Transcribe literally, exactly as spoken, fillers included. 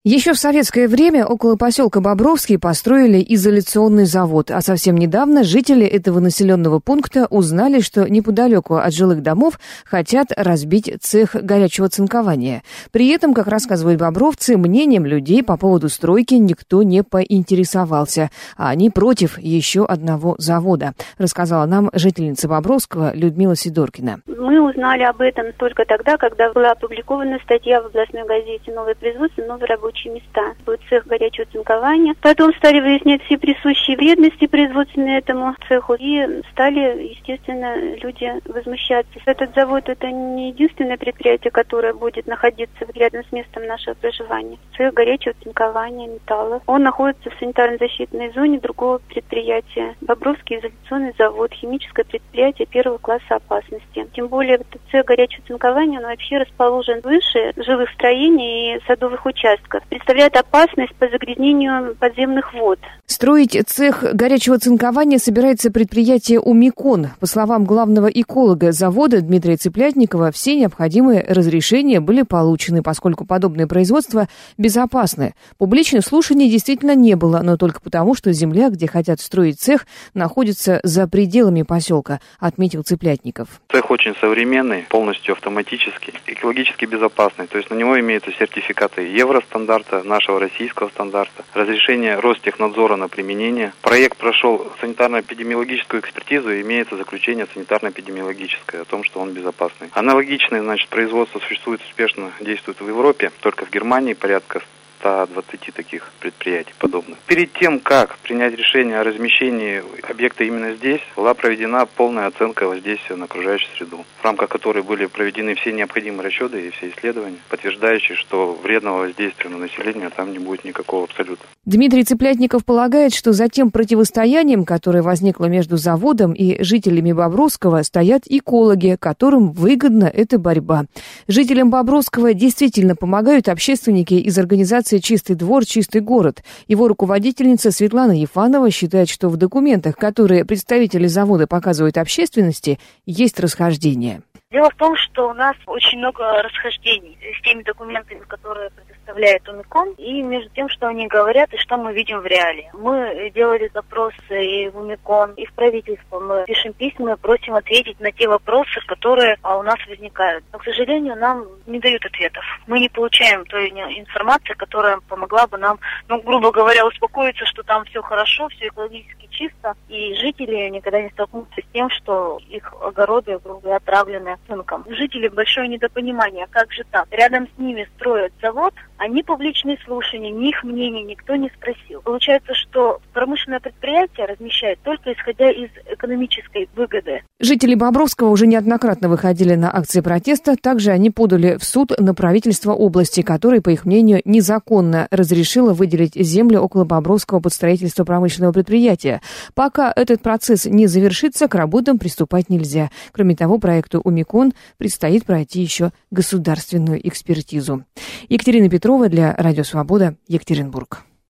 Еще в советское время около поселка Бобровский построили изоляционный завод, а совсем недавно жители этого населенного пункта узнали, что неподалеку от жилых домов хотят разбить цех горячего цинкования. При этом, как рассказывают бобровцы, мнением людей по поводу стройки никто не поинтересовался, а они против еще одного завода, рассказала нам жительница Бобровского Людмила Сидоркина. Мы узнали об этом только тогда, когда была опубликована статья в областной газете «Новое производство, новые рабочие места». Будет цех горячего цинкования. Потом стали выяснять все присущие вредности производственные этому цеху. И стали, естественно, люди возмущаться. Этот завод — это не единственное предприятие, которое будет находиться рядом с местом нашего проживания. Цех горячего цинкования металла. Он находится в санитарно-защитной зоне другого предприятия. Бобровский изоляционный завод, химическое предприятие первого класса опасности. Тем более, этот цех горячего цинкования, он вообще расположен выше жилых строений и садовых участков. Представляет опасность по загрязнению подземных вод. Строить цех горячего цинкования собирается предприятие «Умикон». По словам главного эколога завода Дмитрия Цыплятникова, все необходимые разрешения были получены, поскольку подобное производство безопасны. Публичных слушаний действительно не было, но только потому, что земля, где хотят строить цех, находится за пределами поселка, отметил Цыплятников. Цех очень современный, полностью автоматический, экологически безопасный. То есть на него имеются сертификаты Евростандарта, нашего российского стандарта, разрешение Ростехнадзора на применение. Проект прошел санитарно-эпидемиологическую экспертизу и имеется заключение санитарно-эпидемиологическое о том, что он безопасный. Аналогичное, значит, производство существует успешно, действует в Европе, только в Германии порядка ста двадцати таких предприятий подобных. Перед тем, как принять решение о размещении объекта именно здесь, была проведена полная оценка воздействия на окружающую среду, в рамках которой были проведены все необходимые расчеты и все исследования, подтверждающие, что вредного воздействия на население там не будет никакого абсолютно. Дмитрий Цыплятников полагает, что за тем противостоянием, которое возникло между заводом и жителями Бобровского, стоят экологи, которым выгодна эта борьба. Жителям Бобровского действительно помогают общественники из организации «Чистый двор, чистый город». Его руководительница Светлана Ефанова считает, что в документах, которые представители завода показывают общественности, есть расхождения. Дело в том, что у нас очень много расхождений с теми документами, которые предоставляет Умикон, и между тем, что они говорят и что мы видим в реалии. Мы делали запросы и в Умикон, и в правительство. Мы пишем письма, просим ответить на те вопросы, которые у нас возникают. Но, к сожалению, нам не дают ответов. Мы не получаем той информации, которая помогла бы нам, ну, грубо говоря, успокоиться, что там все хорошо, все экологически чисто, и жители никогда не столкнутся с тем, что их огороды, грубо говоря, отравлены цинком. У жителей большое недопонимание, как же так? Рядом с ними строят завод, они публичные слушания, ни их мнения никто не спросил. Получается, что промышленное предприятие размещает только исходя из экономической выгоды. Жители Бобровского уже неоднократно выходили на акции протеста. Также они подали в суд на правительство области, которое, по их мнению, незаконно разрешило выделить землю около Бобровского под строительство промышленного предприятия. Пока этот процесс не завершится, к работам приступать нельзя. Кроме того, проекту «Умикон» предстоит пройти еще государственную экспертизу. Екатерина Петрова для Радио Свобода, Екатеринбург.